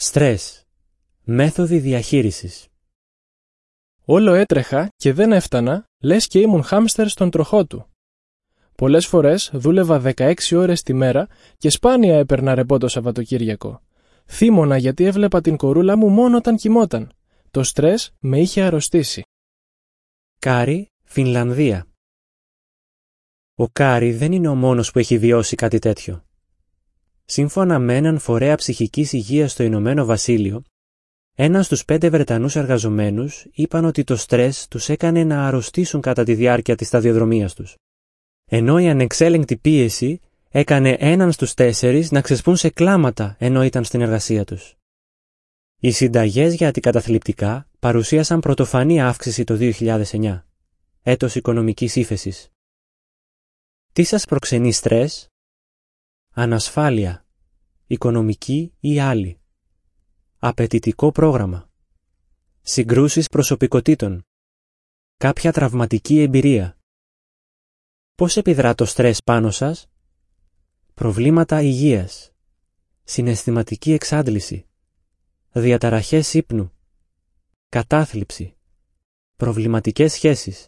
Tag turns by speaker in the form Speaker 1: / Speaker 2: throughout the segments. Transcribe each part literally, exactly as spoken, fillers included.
Speaker 1: Στρες. Μέθοδοι διαχείρισης.
Speaker 2: Όλο έτρεχα και δεν έφτανα, λες και ήμουν χάμστερ στον τροχό του. Πολλές φορές δούλευα δεκαέξι ώρες τη μέρα και σπάνια έπαιρνα ρεπό το Σαββατοκύριακο. Θύμωνα γιατί έβλεπα την κορούλα μου μόνο όταν κοιμόταν. Το στρες με είχε αρρωστήσει.
Speaker 1: Κάρι, Φινλανδία. Ο Κάρι δεν είναι ο μόνος που έχει βιώσει κάτι τέτοιο. Σύμφωνα με έναν φορέα ψυχικής υγείας στο Ηνωμένο Βασίλειο, ένας στους πέντε Βρετανούς εργαζομένους είπαν ότι το στρες τους έκανε να αρρωστήσουν κατά τη διάρκεια της σταδιοδρομίας τους. Ενώ η ανεξέλεγκτη πίεση έκανε έναν στους τέσσερις να ξεσπούν σε κλάματα ενώ ήταν στην εργασία τους. Οι συνταγές για αντικαταθλιπτικά παρουσίασαν πρωτοφανή αύξηση το δύο χιλιάδες εννιά, έτος οικονομικής ύφεσης. Τι σας προξενεί στρες? Ανασφάλεια, οικονομική ή άλλη. Απαιτητικό πρόγραμμα. Συγκρούσεις προσωπικότητων. Κάποια τραυματική εμπειρία. Πώς επιδρά το στρες πάνω σας? Προβλήματα υγείας. Συναισθηματική εξάντληση. Διαταραχές ύπνου. Κατάθλιψη. Προβληματικές σχέσεις.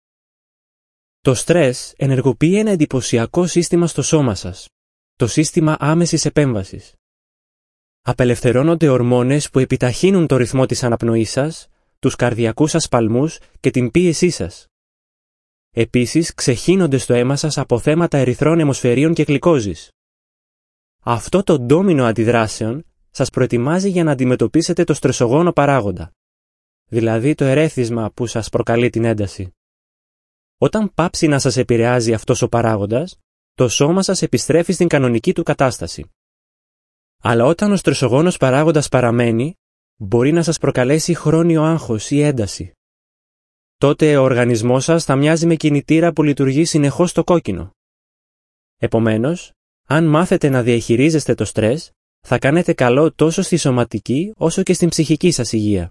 Speaker 1: Το στρες ενεργοποιεί ένα εντυπωσιακό σύστημα στο σώμα σας. Το σύστημα άμεσης επέμβασης. Απελευθερώνονται ορμόνες που επιταχύνουν το ρυθμό της αναπνοής σας, τους καρδιακούς σας σπαλμούς και την πίεσή σας. Επίσης, ξεχύνονται στο αίμα σας αποθέματα ερυθρών αιμοσφαιρίων και γλυκόζης. Αυτό το ντόμινο αντιδράσεων σας προετοιμάζει για να αντιμετωπίσετε το στρεσογόνο παράγοντα, δηλαδή το ερέθισμα που σας προκαλεί την ένταση. Όταν πάψει να σας επηρεάζει αυτός ο παράγοντας, το σώμα σας επιστρέφει στην κανονική του κατάσταση. Αλλά όταν ο στρεσογόνος παράγοντας παραμένει, μπορεί να σας προκαλέσει χρόνιο άγχος ή ένταση. Τότε ο οργανισμός σας θα μοιάζει με κινητήρα που λειτουργεί συνεχώς στο κόκκινο. Επομένως, αν μάθετε να διαχειρίζεστε το στρες, θα κάνετε καλό τόσο στη σωματική όσο και στην ψυχική σας υγεία.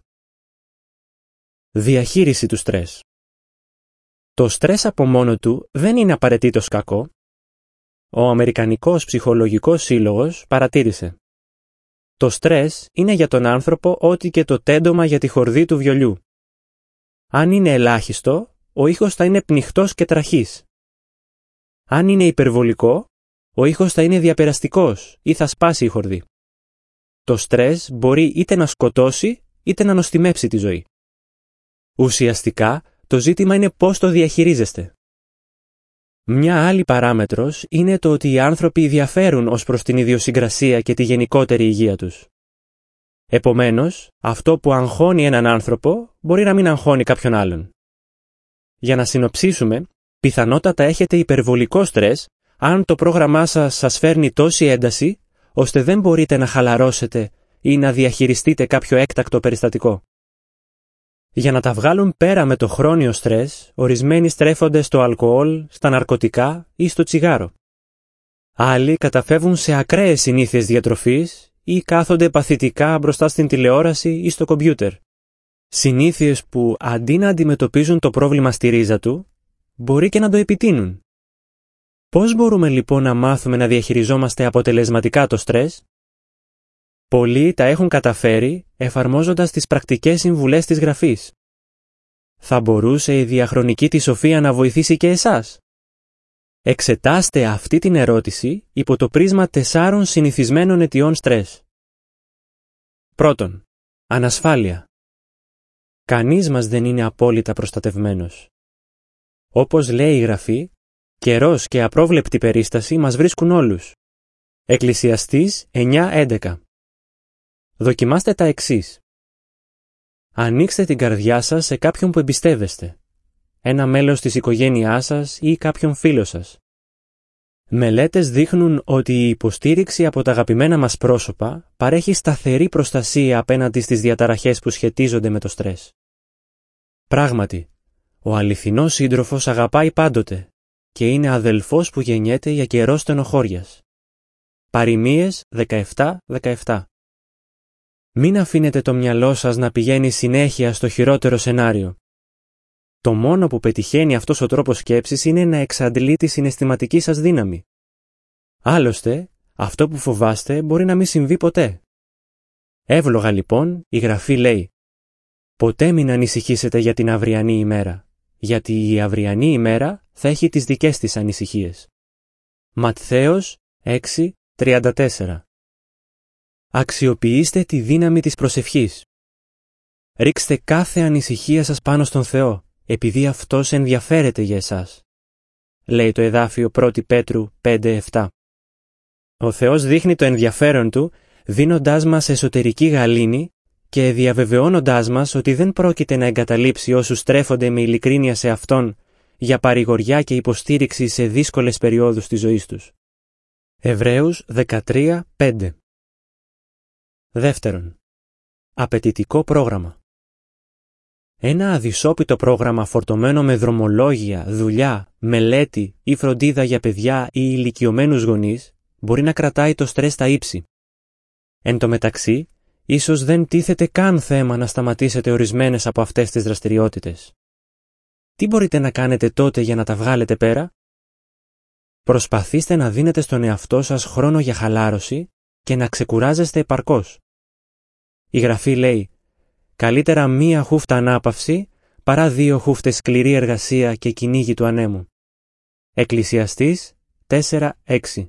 Speaker 1: Διαχείριση του στρες. Το στρες από μόνο του δεν είναι απαραίτητος κακό. Ο Αμερικανικός Ψυχολογικός Σύλλογος παρατήρησε: το στρες είναι για τον άνθρωπο ό,τι και το τέντομα για τη χορδή του βιολιού. Αν είναι ελάχιστο, ο ήχος θα είναι πνιχτός και τραχής. Αν είναι υπερβολικό, ο ήχος θα είναι διαπεραστικός ή θα σπάσει η χορδή. Το στρες μπορεί είτε να σκοτώσει είτε να νοστιμέψει τη ζωή. Ουσιαστικά, το ζήτημα είναι πώς το διαχειρίζεστε. Μια άλλη παράμετρος είναι το ότι οι άνθρωποι διαφέρουν ως προς την ιδιοσυγκρασία και τη γενικότερη υγεία τους. Επομένως, αυτό που αγχώνει έναν άνθρωπο μπορεί να μην αγχώνει κάποιον άλλον. Για να συνοψίσουμε, πιθανότατα έχετε υπερβολικό στρες αν το πρόγραμμά σας σας φέρνει τόση ένταση, ώστε δεν μπορείτε να χαλαρώσετε ή να διαχειριστείτε κάποιο έκτακτο περιστατικό. Για να τα βγάλουν πέρα με το χρόνιο στρες, ορισμένοι στρέφονται στο αλκοόλ, στα ναρκωτικά ή στο τσιγάρο. Άλλοι καταφεύγουν σε ακραίες συνήθειες διατροφής ή κάθονται παθητικά μπροστά στην τηλεόραση ή στο κομπιούτερ. Συνήθειες που, αντί να αντιμετωπίζουν το πρόβλημα στη ρίζα του, μπορεί και να το επιτείνουν. Πώς μπορούμε λοιπόν να μάθουμε να διαχειριζόμαστε αποτελεσματικά το στρες? Πολλοί τα έχουν καταφέρει εφαρμόζοντας τις πρακτικές συμβουλές της γραφής. Θα μπορούσε η διαχρονική της σοφία να βοηθήσει και εσάς? Εξετάστε αυτή την ερώτηση υπό το πρίσμα τεσσάρων συνηθισμένων αιτιών στρες. Πρώτον, ανασφάλεια. Κανείς μας δεν είναι απόλυτα προστατευμένος. Όπως λέει η γραφή, καιρός και απρόβλεπτη περίσταση μας βρίσκουν όλους. Εκκλησιαστής εννιά έντεκα. Δοκιμάστε τα εξής. Ανοίξτε την καρδιά σας σε κάποιον που εμπιστεύεστε, ένα μέλος της οικογένειάς σας ή κάποιον φίλο σας. Μελέτες δείχνουν ότι η υποστήριξη από τα αγαπημένα μας πρόσωπα παρέχει σταθερή προστασία απέναντι στις διαταραχές που σχετίζονται με το στρες. Πράγματι, ο αληθινός σύντροφος αγαπάει πάντοτε και είναι αδελφός που γεννιέται για καιρό στενοχώριας. Παροιμίες δεκαεπτά δεκαεπτά. Μην αφήνετε το μυαλό σας να πηγαίνει συνέχεια στο χειρότερο σενάριο. Το μόνο που πετυχαίνει αυτός ο τρόπος σκέψης είναι να εξαντλεί τη συναισθηματική σας δύναμη. Άλλωστε, αυτό που φοβάστε μπορεί να μην συμβεί ποτέ. Εύλογα λοιπόν η Γραφή λέει «Ποτέ μην ανησυχήσετε για την αυριανή ημέρα, γιατί η αυριανή ημέρα θα έχει τις δικές της ανησυχίες». Ματθαίος έξι τριάντα τέσσερα. Αξιοποιήστε τη δύναμη της προσευχής. Ρίξτε κάθε ανησυχία σας πάνω στον Θεό, επειδή Αυτός ενδιαφέρεται για εσάς. Λέει το εδάφιο πρώτη Πέτρου πέντε επτά. Ο Θεός δείχνει το ενδιαφέρον Του, δίνοντάς μας εσωτερική γαλήνη και διαβεβαιώνοντάς μας ότι δεν πρόκειται να εγκαταλείψει όσους στρέφονται με ειλικρίνεια σε Αυτόν για παρηγοριά και υποστήριξη σε δύσκολες περιόδους της ζωής τους. Εβραίους δεκατρία πέντε. Δεύτερον, απαιτητικό πρόγραμμα. Ένα αδυσόπιτο πρόγραμμα φορτωμένο με δρομολόγια, δουλειά, μελέτη ή φροντίδα για παιδιά ή ηλικιωμένους γονείς μπορεί να κρατάει το στρες στα ύψη. Εν τω μεταξύ, ίσως δεν τίθεται καν θέμα να σταματήσετε ορισμένες από αυτές τις δραστηριότητες. Τι μπορείτε να κάνετε τότε για να τα βγάλετε πέρα? Προσπαθήστε να δίνετε στον εαυτό σας χρόνο για χαλάρωση και να ξεκουράζεστε επαρκώς. Η Γραφή λέει «Καλύτερα μία χούφτα ανάπαυση παρά δύο χούφτες σκληρή εργασία και κυνήγι του ανέμου». Εκκλησιαστής τέσσερα έξι.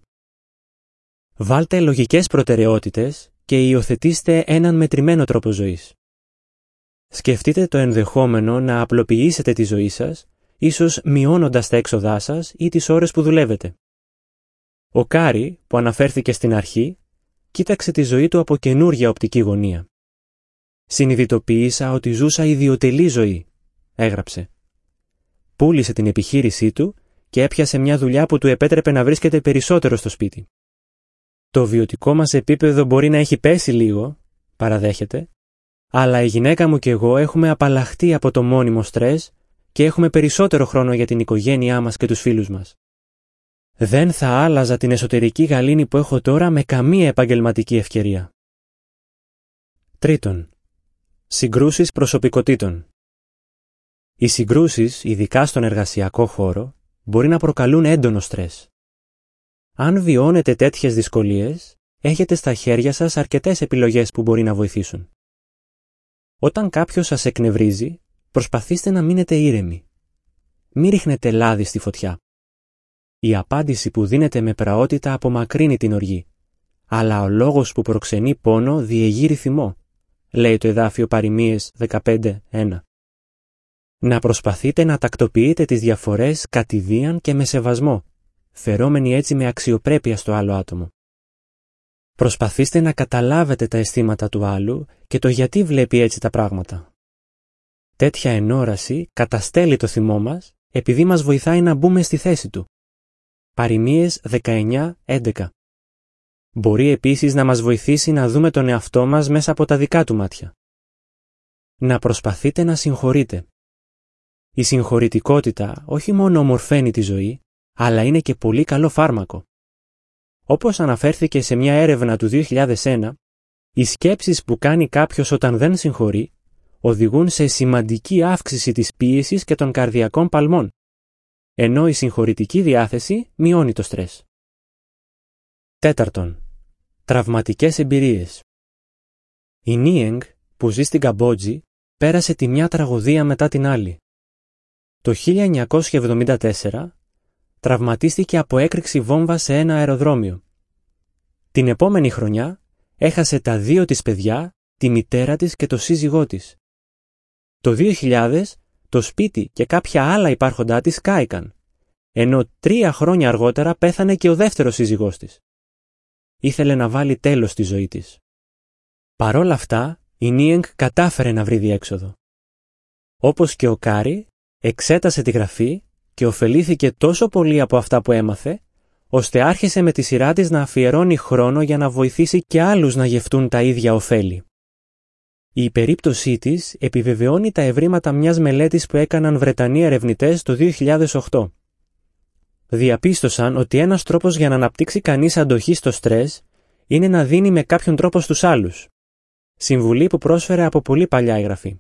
Speaker 1: Βάλτε λογικές προτεραιότητες και υιοθετήστε έναν μετρημένο τρόπο ζωής. Σκεφτείτε το ενδεχόμενο να απλοποιήσετε τη ζωή σας, ίσως μειώνοντας τα έξοδά σας ή τις ώρες που δουλεύετε. Ο Κάρι, που αναφέρθηκε στην αρχή, κοίταξε τη ζωή του από καινούργια οπτική γωνία. «Συνειδητοποίησα ότι ζούσα ιδιωτελή ζωή», έγραψε. Πούλησε την επιχείρησή του και έπιασε μια δουλειά που του επέτρεπε να βρίσκεται περισσότερο στο σπίτι. «Το βιωτικό μας επίπεδο μπορεί να έχει πέσει λίγο», παραδέχεται, «αλλά η γυναίκα μου και εγώ έχουμε απαλλαχτεί από το μόνιμο στρες και έχουμε περισσότερο χρόνο για την οικογένειά μας και τους φίλους μας. Δεν θα άλλαζα την εσωτερική γαλήνη που έχω τώρα με καμία επαγγελματική ευκαιρία». Τρίτον, συγκρούσεις προσωπικοτήτων. Οι συγκρούσεις, ειδικά στον εργασιακό χώρο, μπορεί να προκαλούν έντονο στρες. Αν βιώνετε τέτοιες δυσκολίες, έχετε στα χέρια σας αρκετές επιλογές που μπορεί να βοηθήσουν. Όταν κάποιος σας εκνευρίζει, προσπαθήστε να μείνετε ήρεμοι. Μην ρίχνετε λάδι στη φωτιά. Η απάντηση που δίνετε με πραότητα απομακρύνει την οργή, αλλά ο λόγος που προξενεί πόνο διεγείρει θυμό, λέει το εδάφιο Παροιμίες δεκαπέντε ένα. Να προσπαθείτε να τακτοποιείτε τις διαφορές κατηδίαν και με σεβασμό, φερόμενοι έτσι με αξιοπρέπεια στο άλλο άτομο. Προσπαθήστε να καταλάβετε τα αισθήματα του άλλου και το γιατί βλέπει έτσι τα πράγματα. Τέτοια ενόραση καταστέλει το θυμό μας επειδή μας βοηθάει να μπούμε στη θέση του. Παροιμίες δεκαεννιά έντεκα. Μπορεί επίσης να μας βοηθήσει να δούμε τον εαυτό μας μέσα από τα δικά του μάτια. Να προσπαθείτε να συγχωρείτε. Η συγχωρητικότητα όχι μόνο ομορφαίνει τη ζωή, αλλά είναι και πολύ καλό φάρμακο. Όπως αναφέρθηκε σε μια έρευνα του δύο χιλιάδες ένα, οι σκέψεις που κάνει κάποιος όταν δεν συγχωρεί οδηγούν σε σημαντική αύξηση της πίεσης και των καρδιακών παλμών, ενώ η συγχωρητική διάθεση μειώνει το στρες. Τέταρτον, τραυματικές εμπειρίες. Η Νίενγκ, που ζει στην Καμπότζη, πέρασε τη μια τραγωδία μετά την άλλη. Το χίλια εννιακόσια εβδομήντα τέσσερα τραυματίστηκε από έκρηξη βόμβα σε ένα αεροδρόμιο. Την επόμενη χρονιά έχασε τα δύο της παιδιά, τη μητέρα της και το σύζυγό της. Το δύο χιλιάδες το σπίτι και κάποια άλλα υπάρχοντά της κάηκαν, ενώ τρία χρόνια αργότερα πέθανε και ο δεύτερος σύζυγός της. Ήθελε να βάλει τέλος στη ζωή της. Παρόλα αυτά, η Νίενγκ κατάφερε να βρει διέξοδο. Όπως και ο Κάρι, εξέτασε τη Γραφή και ωφελήθηκε τόσο πολύ από αυτά που έμαθε, ώστε άρχισε με τη σειρά της να αφιερώνει χρόνο για να βοηθήσει και άλλους να γευτούν τα ίδια ωφέλη. Η περίπτωσή της επιβεβαιώνει τα ευρήματα μιας μελέτης που έκαναν Βρετανοί ερευνητές το δύο χιλιάδες οκτώ. Διαπίστωσαν ότι ένας τρόπος για να αναπτύξει κανείς αντοχή στο στρες είναι να δίνει με κάποιον τρόπο στους άλλους. Συμβουλή που πρόσφερε από πολύ παλιά η Γραφή.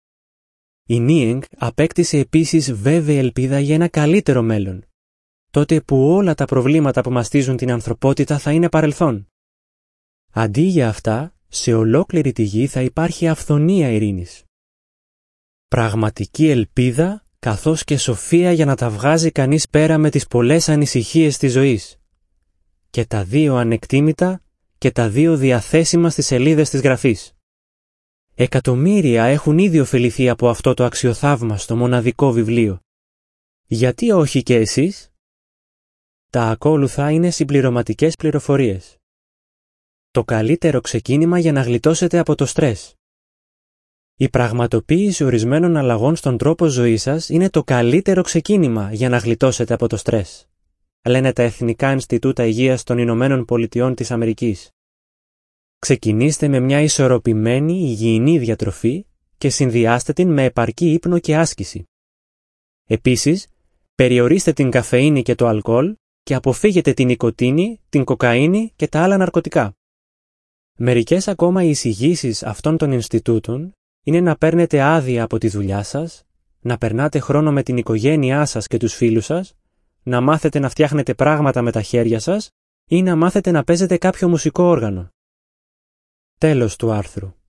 Speaker 1: Η Νίενγκ απέκτησε επίσης βέβαιη ελπίδα για ένα καλύτερο μέλλον, τότε που όλα τα προβλήματα που μαστίζουν την ανθρωπότητα θα είναι παρελθόν. Αντί για αυτά, σε ολόκληρη τη γη θα υπάρχει αυθονία ειρήνης. Πραγματική ελπίδα καθώς και σοφία για να τα βγάζει κανείς πέρα με τις πολλές ανησυχίες της ζωής. Και τα δύο ανεκτήμητα και τα δύο διαθέσιμα στις σελίδες της Γραφής. Εκατομμύρια έχουν ήδη ωφεληθεί από αυτό το αξιοθαύμαστο μοναδικό βιβλίο. Γιατί όχι και εσείς? Τα ακόλουθα είναι συμπληρωματικές πληροφορίες. Το καλύτερο ξεκίνημα για να γλιτώσετε από το στρες. Η πραγματοποίηση ορισμένων αλλαγών στον τρόπο ζωής σας είναι το καλύτερο ξεκίνημα για να γλιτώσετε από το στρες, λένε τα Εθνικά Ινστιτούτα Υγείας των Ηνωμένων Πολιτειών της Αμερικής. Ξεκινήστε με μια ισορροπημένη υγιεινή διατροφή και συνδυάστε την με επαρκή ύπνο και άσκηση. Επίσης, περιορίστε την καφεΐνη και το αλκοόλ και αποφύγετε την νοικοτήνη, την κοκαίνη και τα άλλα ναρκωτικά. Μερικές ακόμα εισηγήσεις αυτών των Ινστιτούτων είναι να παίρνετε άδεια από τη δουλειά σας, να περνάτε χρόνο με την οικογένειά σας και τους φίλους σας, να μάθετε να φτιάχνετε πράγματα με τα χέρια σας ή να μάθετε να παίζετε κάποιο μουσικό όργανο. Τέλος του άρθρου.